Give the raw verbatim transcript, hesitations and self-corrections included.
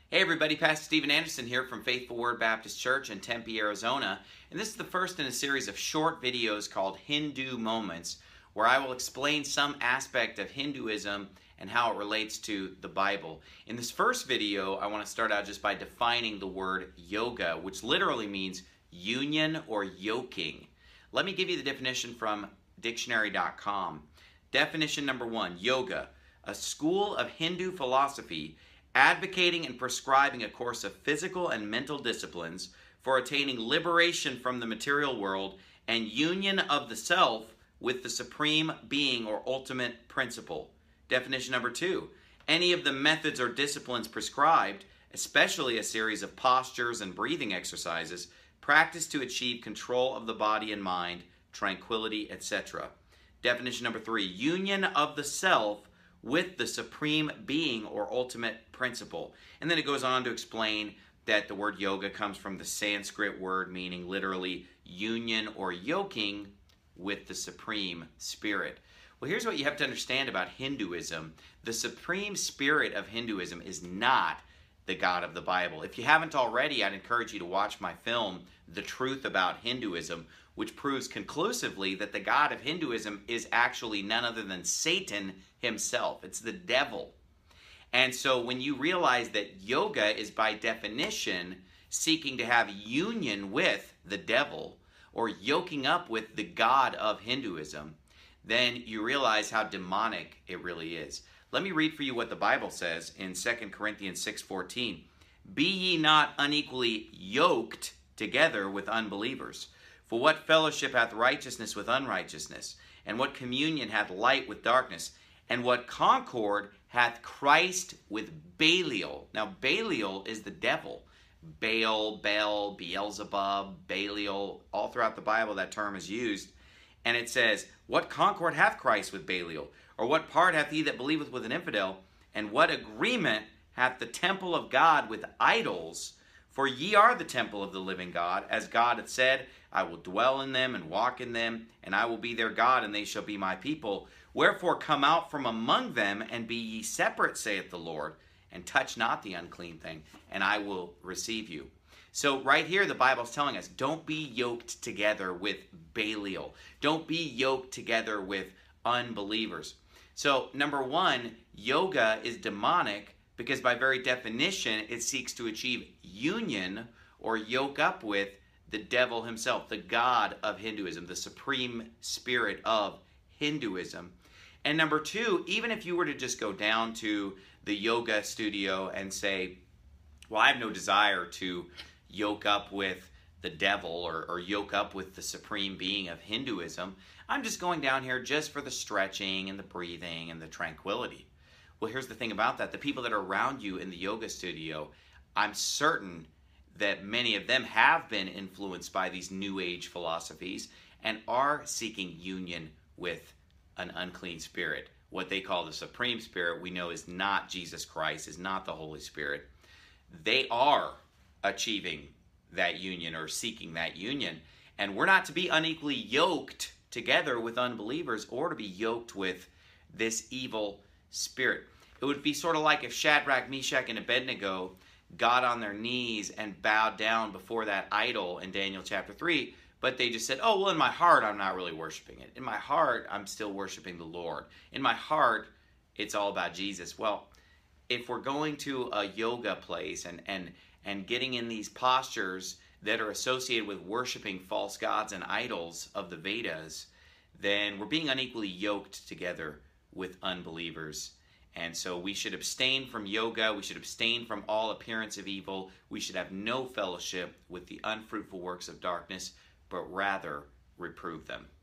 Hey everybody, Pastor Steven Anderson here from Faithful Word Baptist Church in Tempe, Arizona. And this is the first in a series of short videos called Hindu Moments, where I will explain some aspect of Hinduism and how it relates to the Bible. In this first video, I want to start out just by defining the word yoga, which literally means union or yoking. Let me give you the definition from dictionary dot com. Definition number one, yoga, a school of Hindu philosophy advocating and prescribing a course of physical and mental disciplines for attaining liberation from the material world and union of the self with the supreme being or ultimate principle. Definition number two, any of the methods or disciplines prescribed, especially a series of postures and breathing exercises, practiced to achieve control of the body and mind, tranquility, et cetera. Definition number three, union of the self with the supreme being or ultimate principle. And then it goes on to explain that the word yoga comes from the Sanskrit word meaning literally union or yoking with the supreme spirit. Well, here's what you have to understand about Hinduism. The supreme spirit of Hinduism is not the God of the Bible. If you haven't already, I'd encourage you to watch my film, The Truth About Hinduism, which proves conclusively that the God of Hinduism is actually none other than Satan himself. It's the devil. And so when you realize that yoga is by definition seeking to have union with the devil or yoking up with the God of Hinduism, then you realize how demonic it really is. Let me read for you what the Bible says in Second Corinthians six fourteen. Be ye not unequally yoked together with unbelievers. For what fellowship hath righteousness with unrighteousness? And what communion hath light with darkness? And what concord hath Christ with Belial? Now Belial is the devil. Baal, Bel, Beelzebub, Belial, all throughout the Bible that term is used. And it says, what concord hath Christ with Belial? Or what part hath he that believeth with an infidel? And what agreement hath the temple of God with idols? For ye are the temple of the living God, as God hath said, I will dwell in them and walk in them, and I will be their God, and they shall be my people. Wherefore come out from among them, and be ye separate, saith the Lord, and touch not the unclean thing, and I will receive you. So right here the Bible's telling us, don't be yoked together with Belial. Don't be yoked together with unbelievers. So number one, yoga is demonic because by very definition it seeks to achieve union or yoke up with the devil himself, the God of Hinduism, the supreme spirit of Hinduism. And number two, even if you were to just go down to the yoga studio and say, well, I have no desire to yoke up with the devil or, or yoke up with the supreme being of Hinduism, I'm just going down here just for the stretching and the breathing and the tranquility. Well, here's the thing about that. The people that are around you in the yoga studio, I'm certain that many of them have been influenced by these New Age philosophies and are seeking union with an unclean spirit. What they call the Supreme Spirit, we know is not Jesus Christ, is not the Holy Spirit. They are achieving that union or seeking that union. And we're not to be unequally yoked together with unbelievers or to be yoked with this evil spirit. It would be sort of like if Shadrach, Meshach, and Abednego got on their knees and bowed down before that idol in Daniel chapter three, but they just said, oh, well, in my heart, I'm not really worshiping it. In my heart, I'm still worshiping the Lord. In my heart, it's all about Jesus. Well, if we're going to a yoga place and, and, and getting in these postures that are associated with worshiping false gods and idols of the Vedas, then we're being unequally yoked together with unbelievers. And so we should abstain from yoga. We should abstain from all appearance of evil. We should have no fellowship with the unfruitful works of darkness, but rather reprove them.